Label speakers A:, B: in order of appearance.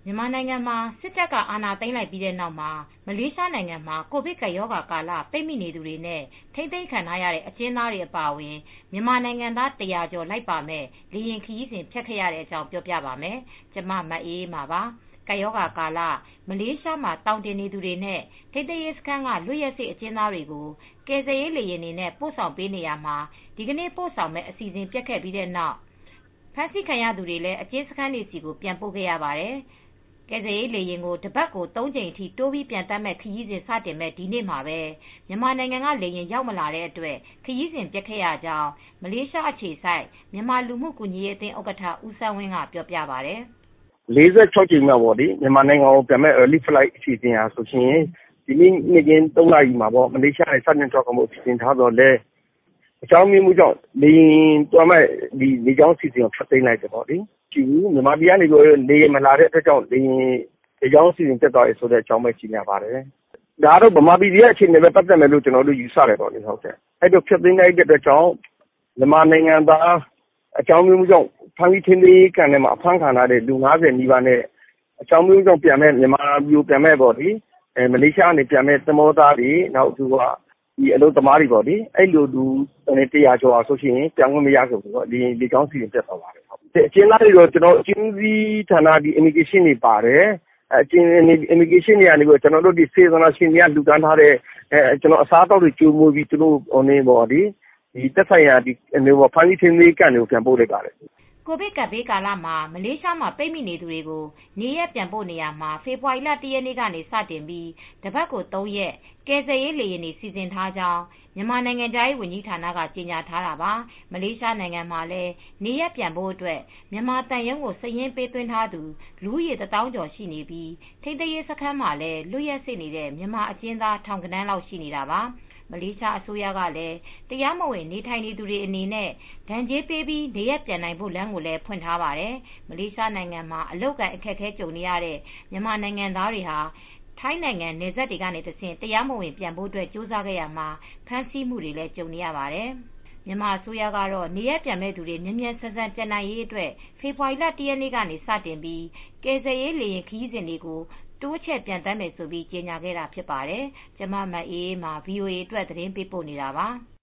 A: မြန်မာနိုင်ငံမှာစစ်တပ်ကအာဏာသိမ်းလိုက်ပြီးတဲ့နောက်မှာမလေးရှားနိုင်ငံမှာကိုဗစ်ကပ်ရောဂါကာလပိတ်မိနေသူတွေနဲ့ထိန်းသိမ်းခံထားရတဲ့အကျဉ်းသားတွေအပါအဝင်မြန်မာနိုင်ငံသား100ကျော်လိုက်ပါမဲ့လေယာဉ်ခရီးစဉ်ဖျက်ခဲ့ရတဲ့အကြောင်းပြောပြပါမယ်။ကျမမအေးအေးမာပါ။ကပ်ရောဂါကာလမလေးရှားမှာတောင်တင်နေသူတွေနဲ့ထိန်းသိမ်းရေးစခန်းကလွတ်ရက်စေ့အကျဉ်းသားတွေကိုကယ်ဆယ်ရေးလေယာဉ်တွေနဲ့ပို့ဆောင်ပေးနေရမှာဒီကနေ့ပို့ဆောင်မဲ့အစီအစဉ်ပျက်ခဲ့ပြီးတဲ့နောက်ဖမ်းဆီးခံရသူတွေလည်းအကျဉ်းစခန်းတွေစီကိုပြန်ပို့ခဲ့ရပါတယ်။ကယ်ဆယ်ရေးလေယာဉ်ကိုတပတ်ကို3ကြိမ်အထိတိုးပြီးပြန်တက်မဲ့ခရီးစဉ်စတင်မဲ့ဒီနေ့မှာပဲမြန်မာနိုင်ငံကလေယာဉ်ရောက်မလာတဲ့အတွက်ခရီးစဉ်ပျက်ခဲ့ရကြောင်းမလေးရှားအခြေစိုက်မြန်မာလူမှုကူညီရေးအသင်းဥက္ကဋ္ဌဦးစန်းဝင်းကပြောပြပါတယ်
B: ။46ကြိမ်မြောက်ပေါ့လေမြန်မာနိုင်ငံကိုပြန်မဲ့ Relief Flight အစီအစဉ်ဟာဆိုရင်ဒီနေ့နေ့ချင်း3နာရီမှာပေါ့မလေးရှားနဲ့စတင်ထွက်ခွင့်ဖို့အစီအစဉ်ထားတော့လဲအကြောင်းမျိုးကြောင့်လေယာဉ်သွားမဲ့ဒီလေကြောင်းအစီအစဉ်ကိုဖျက်သိမ်းလိုက်တယ်ပေါ့လေ။ဒီမြန်မာပြည်ကနေလေယာဉ်မလာတဲ့အတွက်ကြောင့်လေကြောင်းအစီအစဉ်တက်သွားပြီဆိုတဲ့အကြောင်းပဲကြီးညာပါတယ်။ဒါတော့ဗမာပြည်ရဲ့အခြေအနေပဲပတ်သက်မယ်လို့ကျွန်တော်တို့ယူဆတယ်ပေါ့လေဟုတ်ကဲ့။အဲ့တော့ဖျက်သိမ်းလိုက်တဲ့အတွက်ကြောင့်မြန်မာနိုင်ငံသားအကြောင်းမျိုးကြောင့်ဖမ်းပြီးထိန်းသိမ်းခံထဲမှာအဖမ်းခံရတဲ့လူ90နီးပါးနဲ့အကြောင်းမျိုးကြောင့်ပြန်မဲ့မြန်မာပြည်ပြန်မဲ့ပေါ့လေမလေးရှားကနေပြန်မဲ့သမောသားတွေနောက်သူကဒီအလုပ်သမားတွေပေါ့လေအဲ့လိုလူ100ကျော်အောင်ဆိုရှင်ပြန်ဝင်မရဆိုတော့ဒီကောင်းစီရင်တက်သွားပါတယ်ဟုတ်အကျဉ်းသားတွေတော့ကျွန်တော်အကျဉ်းစည်းဌာနဒီ immigration တွေပါတယ်အကျဉ်း immigration တွေကနေကျွန်တော်တို့ဒီစေတနာရှင်တွေကလူတန်းထားတဲ့ကျွန်တော်အစားအသောက်တွေကြိုးမွေးပြီးသူတို့ပေါ့ဒီတက်ဆိုင်ရာဒီဖမ်းဆီးထိန်းသိမ်းကန်တွေကိုပြန်ပို့လိုက်ပါတယ်
A: ကိုဗစ်ကပ်ဘေးကာလမှာမလေးရှားမှာပိတ်မိနေသူတွေကိုနေရက်ပြန်ပို့နေရမှာဖေဖော်ဝါရီလ1ရက်နေ့ကနေစတင်ပြီးတပတ်ကို3ရက်ကယ်ဆယ်ရေးလေယာဉ်တွေစီစဉ်ထားကြောင်းမြန်မာနိုင်ငံသားရေးဝန်ကြီးဌာနကကြေညာထားတာပါမလေးရှားနိုင်ငံမှာလည်းနေရက်ပြန်ဖို့အတွက်မြန်မာတန်ရုံးကိုစည်ရင်းပေးသွင်းထားသူလူဦးရေ1000ကျော်ရှိနေပြီးထိန်းသိမ်းရေးစခန်းမှာလည်းလွတ်ရက်စေ့နေတဲ့မြန်မာအကျဉ်းသားထောင်ကနန်းလောက်ရှိနေတာပါမလေးရှားအစိုးရကလည်းတရားမဝင်နေထိုင်နေသူတွေအနေနဲ့ဒဏ်ကြေးပေးပြီးနေရပ်ပြန်နိုင်ဖို့လမ်းကိုလည်းဖွင့်ထားပါတယ်။မလေးရှားနိုင်ငံမှာအလုပ်ကိုင်အခက်အခဲကြုံနေရတဲ့မြန်မာနိုင်ငံသားတွေဟာထိုင်းနိုင်ငံနယ်စပ်တွေကနေတဆင့်တရားမဝင်ပြန်ဖို့အတွက်ကြိုးစားခဲ့ရမှာဖမ်းဆီးမှုတွေလည်းကြုံနေရပါတယ်။မြန်မာအစိုးရကတော့နေရပ်ပြန်မဲ့သူတွေမြန်မြန်ဆန်ဆန်ပြန်နိုင်ရေးအတွက်ဖေဖော်ဝါရီလ1ရက်နေ့ကနေစတင်ပြီးကယ်ဆယ်ရေးလေယာဉ်ခရီးစဉ်တွေကိုတိုးချဲ့ပြန်တမ်းမယ်ဆိုပြီးကြေညာခဲ့တာဖြစ်ပါတယ်။ကျမမအေးအေးမာ VOA အတွက်သတင်းပေးပို့နေတာပါ။